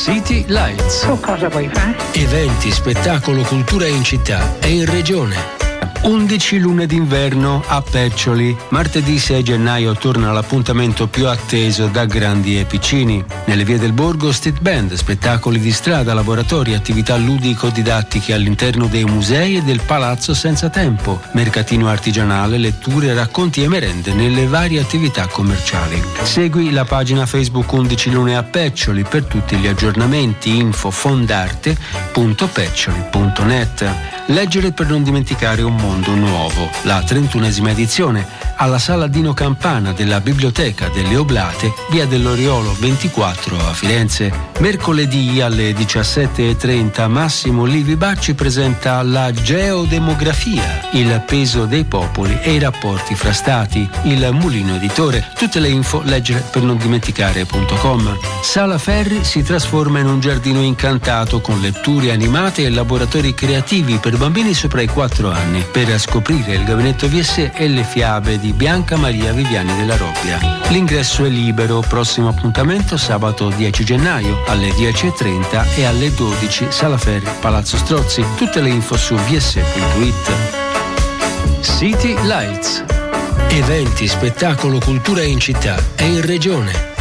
City Lights. Cosa vuoi fare? Eventi, spettacolo, cultura in città e in regione. 11 lune d'inverno a Peccioli. Martedì 6 gennaio torna l'appuntamento più atteso da grandi e piccini. Nelle vie del borgo street band, spettacoli di strada, laboratori, attività ludico-didattiche all'interno dei musei e del Palazzo Senza Tempo, mercatino artigianale, letture, racconti e merende nelle varie attività commerciali. Segui la pagina Facebook 11 lune a Peccioli per tutti gli aggiornamenti. Info fondarte.peccioli.net. Leggere per non dimenticare un mondo nuovo, la 31esima edizione, alla Sala Dino Campana della Biblioteca delle Oblate, via dell'Oriolo 24 a Firenze. Mercoledì alle 17:30 Massimo Livi Bacci presenta la geodemografia, il peso dei popoli e i rapporti fra stati, il Mulino Editore. Tutte le info leggere per non dimenticare.com. Sala Ferri si trasforma in un giardino incantato con letture animate e laboratori creativi per bambini sopra i 4 anni per scoprire il gabinetto VS e le fiabe di Bianca Maria Viviani della Robbia. L'ingresso è libero. Prossimo appuntamento sabato 10 gennaio alle 10:30 e alle 12 Sala Ferri, Palazzo Strozzi. Tutte le info su vs.it. City Lights. Eventi, spettacolo, cultura in città e in regione.